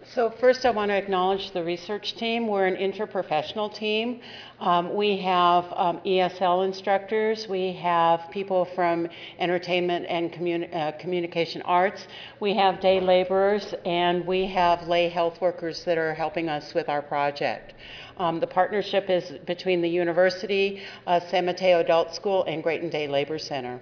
So first I want to acknowledge the research team. We're an interprofessional team. We have ESL instructors, we have people from entertainment and communication arts, we have day laborers, and we have lay health workers that are helping us with our project. The partnership is between the university, San Mateo Adult School, and Grayton Day Labor Center.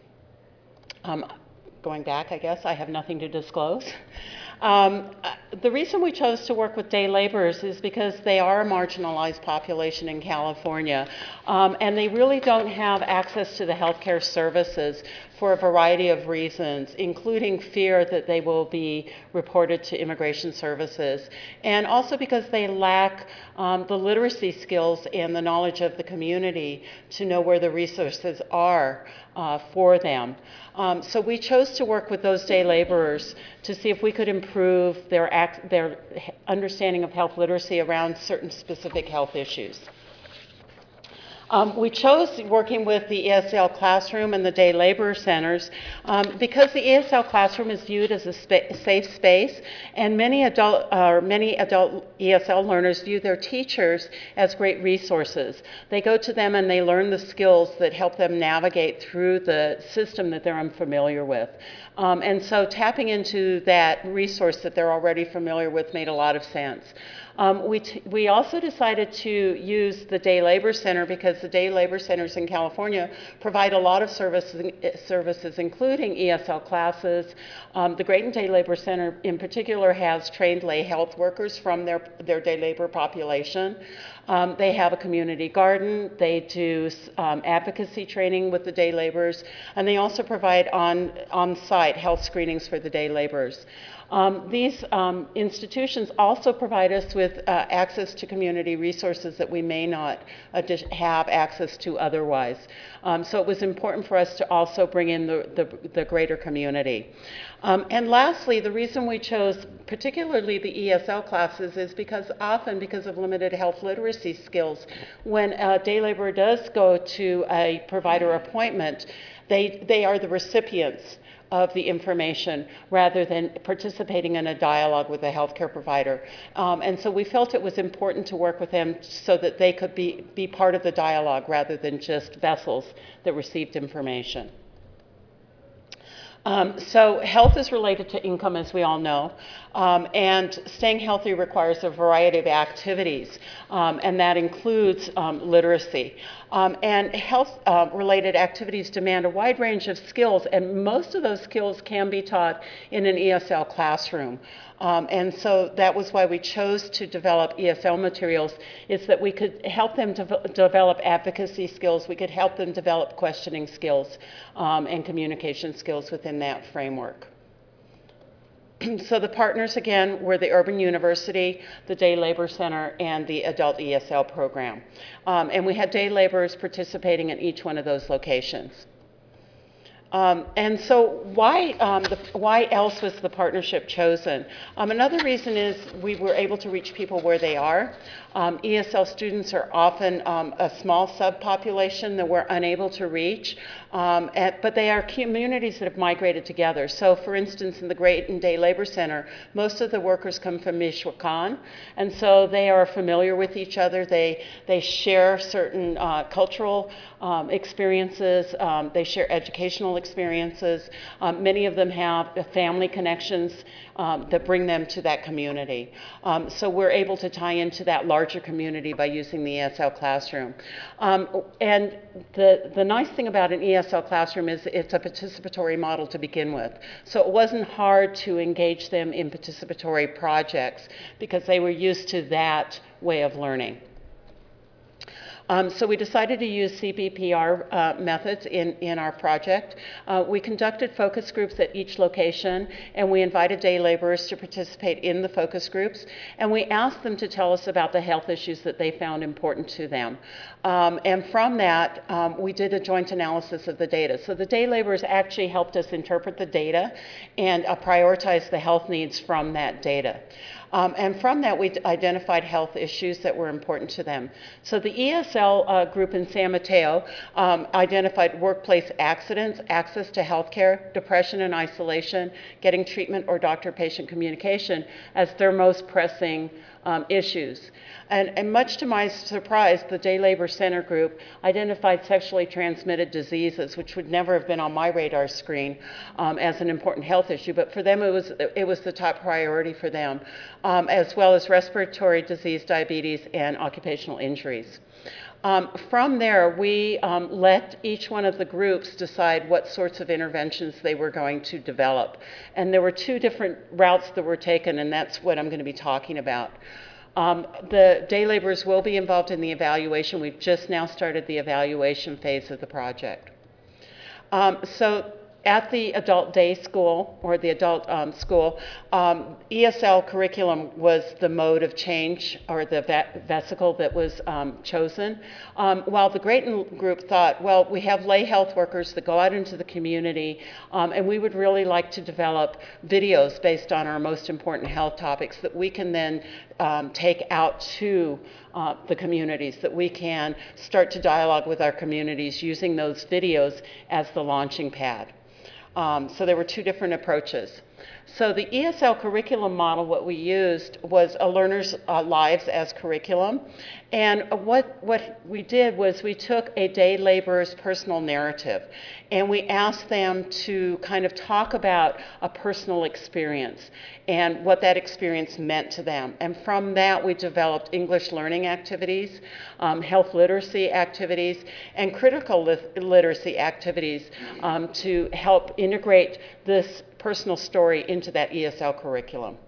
Going back, I guess, I have nothing to disclose. The reason we chose to work with day laborers is because they are a marginalized population in California, and they really don't have access to the healthcare services for a variety of reasons, including fear that they will be reported to immigration services, and also because they lack the literacy skills and the knowledge of the community to know where the resources are for them. So we chose to work with those day laborers to see if we could improve their understanding of health literacy around certain specific health issues. We chose working with the ESL classroom and the day labor centers because the ESL classroom is viewed as a safe space, and many adult ESL learners view their teachers as great resources. They go to them and they learn the skills that help them navigate through the system that they're unfamiliar with. And so tapping into that resource that they're already familiar with made a lot of sense. We also decided to use the Day Labor Center because the Day Labor Centers in California provide a lot of services including ESL classes. The Grayton Day Labor Center in particular has trained lay health workers from their day labor population. They have a community garden, they do advocacy training with the day laborers, and they also provide on-site health screenings for the day laborers. These institutions also provide us with access to community resources that we may not have access to otherwise. So it was important for us to also bring in the greater community. And lastly, the reason we chose particularly the ESL classes is because often, because of limited health literacy skills, when a day laborer does go to a provider appointment, they are the recipients of the information rather than participating in a dialogue with a healthcare provider. And so we felt it was important to work with them so that they could be part of the dialogue rather than just vessels that received information. So health is related to income, as we all know, and staying healthy requires a variety of activities, and that includes literacy. And health-related activities demand a wide range of skills, and most of those skills can be taught in an ESL classroom. And so that was why we chose to develop ESL materials, is that we could help them develop advocacy skills, we could help them develop questioning skills and communication skills within that framework. So the partners, again, were the Urban University, the Day Labor Center, and the Adult ESL program. And we had day laborers participating in each one of those locations. And so why else was the partnership chosen? Another reason is we were able to reach people where they are. ESL students are often a small subpopulation that we're unable to reach, but they are communities that have migrated together. So for instance, in the Grayton Day Labor Center, most of the workers come from Michoacan, and so they are familiar with each other. They share certain cultural experiences, they share educational experiences. Many of them have family connections that bring them to that community. So we're able to tie into that larger community by using the ESL classroom. And the nice thing about an ESL classroom is it's a participatory model to begin with. So it wasn't hard to engage them in participatory projects because they were used to that way of learning. So we decided to use CPPR methods in our project. We conducted focus groups at each location, and we invited day laborers to participate in the focus groups, and we asked them to tell us about the health issues that they found important to them. And from that, we did a joint analysis of the data. So the day laborers actually helped us interpret the data and prioritize the health needs from that data. And from that, we identified health issues that were important to them. So the ESL ESL group in San Mateo identified workplace accidents, access to health care, depression and isolation, getting treatment or doctor-patient communication as their most pressing issues. And much to my surprise, the Day Labor Center group identified sexually transmitted diseases, which would never have been on my radar screen as an important health issue, but for them it was the top priority for them, as well as respiratory disease, diabetes, and occupational injuries. From there, we let each one of the groups decide what sorts of interventions they were going to develop. And there were two different routes that were taken, and that's what I'm going to be talking about. The day laborers will be involved in the evaluation. We've just now started the evaluation phase of the project. So at the adult day school, or the adult school, ESL curriculum was the mode of change, or the vesicle that was chosen. While the Grayton group thought, well, we have lay health workers that go out into the community, and we would really like to develop videos based on our most important health topics that we can then take out to the communities, that we can start to dialogue with our communities using those videos as the launching pad. So there were two different approaches. So the ESL curriculum model, what we used was a learner's lives as curriculum. And what we did was we took a day laborer's personal narrative and we asked them to kind of talk about a personal experience and what that experience meant to them. And from that, we developed English learning activities, health literacy activities, and critical literacy activities to help integrate this personal story into that ESL curriculum.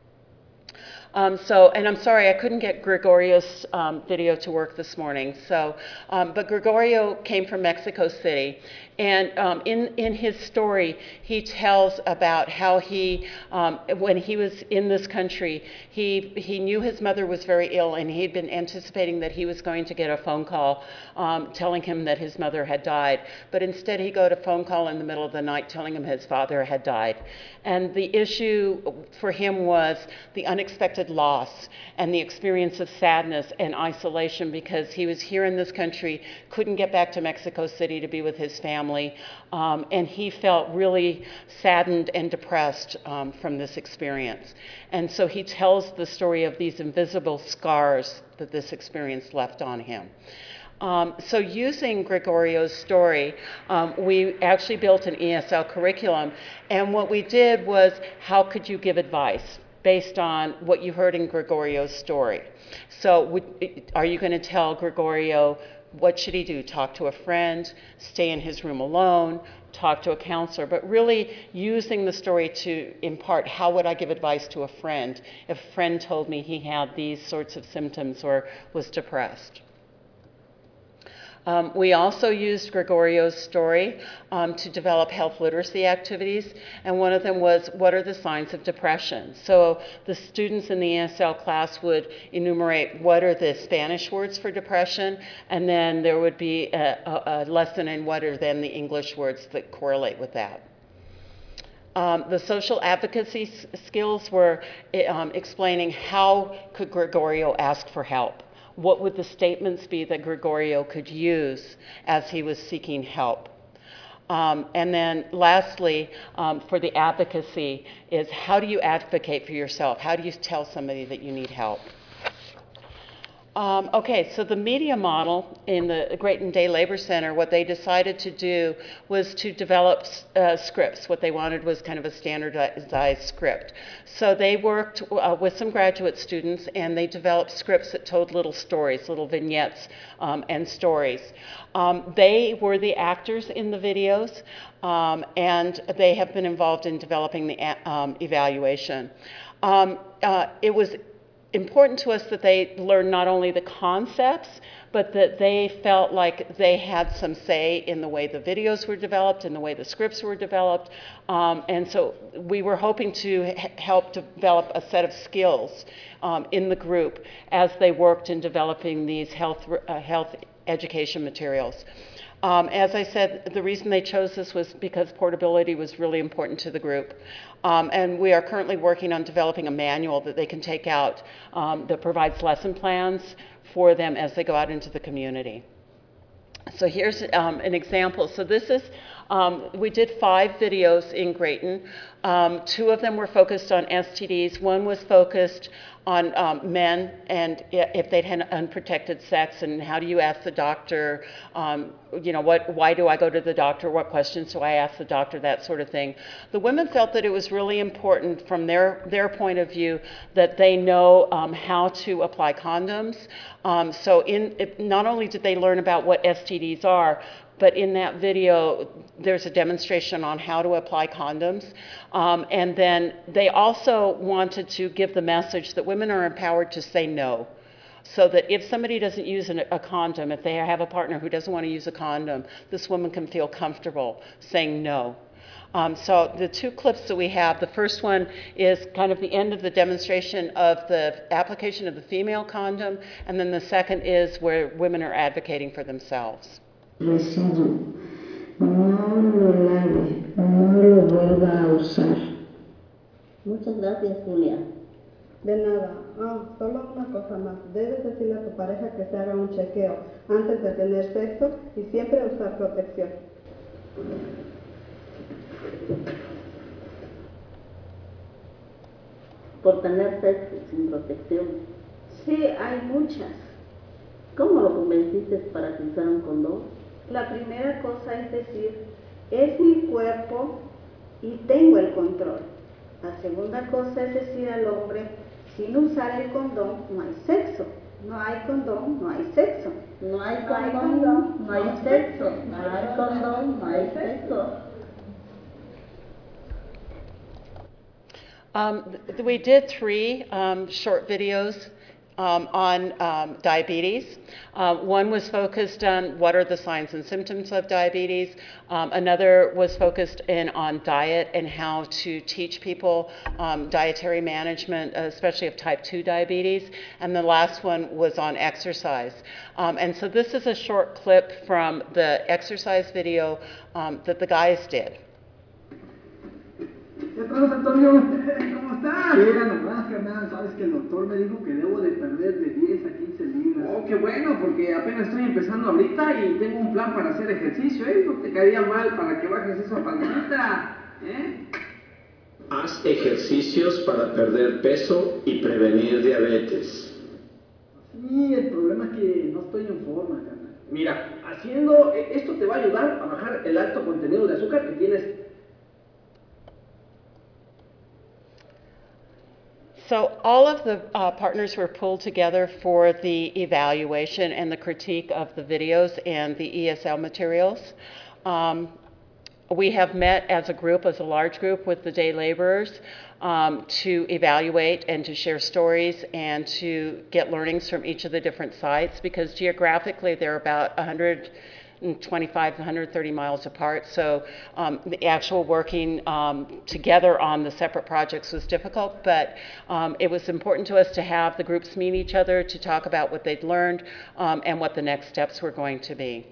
And I'm sorry, I couldn't get Gregorio's video to work this morning. But Gregorio came from Mexico City, and in his story, he tells about how he, when he was in this country, he knew his mother was very ill, and he'd been anticipating that he was going to get a phone call telling him that his mother had died. But instead, he got a phone call in the middle of the night telling him his father had died. And the issue for him was the unexpected loss and the experience of sadness and isolation, because he was here in this country, couldn't get back to Mexico City to be with his family, and he felt really saddened and depressed from this experience. And so he tells the story of these invisible scars that this experience left on him. So using Gregorio's story, we actually built an ESL curriculum, and what we did was, how could you give advice based on what you heard in Gregorio's story? So are you going to tell Gregorio, what should he do? Talk to a friend, stay in his room alone, talk to a counselor, but really using the story to impart, how would I give advice to a friend if a friend told me he had these sorts of symptoms or was depressed? We also used Gregorio's story to develop health literacy activities, and one of them was, what are the signs of depression? So the students in the ESL class would enumerate what are the Spanish words for depression, and then there would be a lesson in what are then the English words that correlate with that. The social advocacy skills were explaining how could Gregorio ask for help. What would the statements be that Gregorio could use as he was seeking help? And then lastly, for the advocacy is, how do you advocate for yourself? How do you tell somebody that you need help? Okay, so the media model in the Grayton Day Labor Center, what they decided to do was to develop scripts. What they wanted was kind of a standardized script. So they worked with some graduate students, and they developed scripts that told little stories, little vignettes and stories. They were the actors in the videos, and they have been involved in developing the evaluation. It was important to us that they learn not only the concepts, but that they felt like they had some say in the way the videos were developed and the way the scripts were developed. And so we were hoping to help develop a set of skills in the group as they worked in developing these health education materials. As I said, the reason they chose this was because portability was really important to the group. And we are currently working on developing a manual that they can take out that provides lesson plans for them as they go out into the community. So here's an example. So this is, we did 5 videos in Grayton. 2 of them were focused on STDs. One was focused on men and if they'd had unprotected sex and how do you ask the doctor, why do I go to the doctor, what questions do I ask the doctor, that sort of thing. The women felt that it was really important from their point of view that they know how to apply condoms. So not only did they learn about what STDs are, but in that video, there's a demonstration on how to apply condoms. And then they also wanted to give the message that women are empowered to say no. So that if somebody doesn't use a condom, if they have a partner who doesn't want to use a condom, this woman can feel comfortable saying no. So the 2 clips that we have, the first one is kind of the end of the demonstration of the application of the female condom, and then the second is where women are advocating for themselves. Rezado, no lo lave, no lo vuelva a usar. Muchas gracias, Julia. De nada. Solo una cosa más. Debes decirle a tu pareja que se haga un chequeo antes de tener sexo y siempre usar protección. Por tener sexo sin protección. Sí, hay muchas. ¿Cómo lo convenciste para que usara un condón? La primera cosa es decir, es mi cuerpo y tengo el control. La segunda cosa es decir al hombre, sin usar el condón no hay sexo. No hay condón, no hay sexo. No hay condón, no hay sexo. No hay condón, no hay sexo. We did 3 short videos on diabetes. One was focused on what are the signs and symptoms of diabetes. Another was focused on diet and how to teach people dietary management, especially of type 2 diabetes. And the last one was on exercise. And so this is a short clip from the exercise video that the guys did. ¿Qué tal, Antonio? ¿Cómo estás? Mira nomás, carnal, sabes que el doctor me dijo que debo de perder de 10 a 15 libras. Oh, qué bueno, porque apenas estoy empezando ahorita y tengo un plan para hacer ejercicio, ¿eh? No te caería mal para que bajes esa pancita, ¿eh? Haz ejercicios para perder peso y prevenir diabetes. Sí, el problema es que no estoy en forma, carnal. Mira, haciendo esto te va a ayudar a bajar el alto contenido de azúcar que tienes. So all of the partners were pulled together for the evaluation and the critique of the videos and the ESL materials. We have met as a group, as a large group, with the day laborers to evaluate and to share stories and to get learnings from each of the different sites, because geographically they're about 125 to 130 miles apart. So the actual working together on the separate projects was difficult, but it was important to us to have the groups meet each other to talk about what they'd learned and what the next steps were going to be.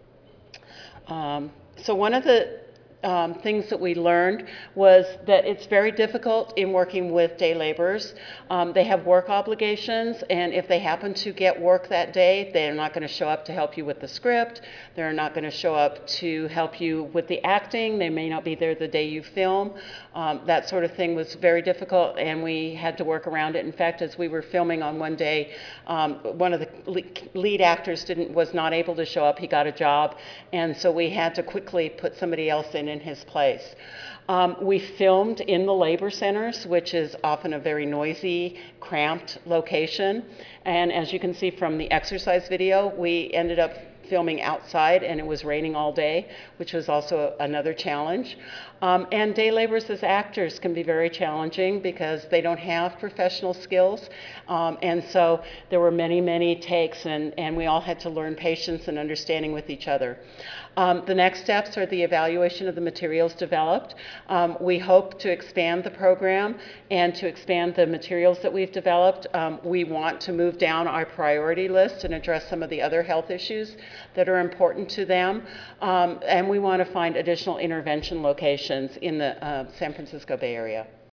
So one of the things that we learned was that it's very difficult in working with day laborers. They have work obligations, and if they happen to get work that day, they're not going to show up to help you with the script. They're not going to show up to help you with the acting. They may not be there the day you film. That sort of thing was very difficult, and we had to work around it. In fact, as we were filming on one day, one of the lead actors was not able to show up. He got a job, and so we had to quickly put somebody else in his place. We filmed in the labor centers, which is often a very noisy, cramped location. And as you can see from the exercise video, we ended up filming outside, and it was raining all day, which was also another challenge. And day laborers as actors can be very challenging because they don't have professional skills. And so there were many, many takes, and we all had to learn patience and understanding with each other. The next steps are the evaluation of the materials developed. We hope to expand the program and to expand the materials that we've developed. We want to move down our priority list and address some of the other health issues that are important to them, and we want to find additional intervention locations in the San Francisco Bay Area.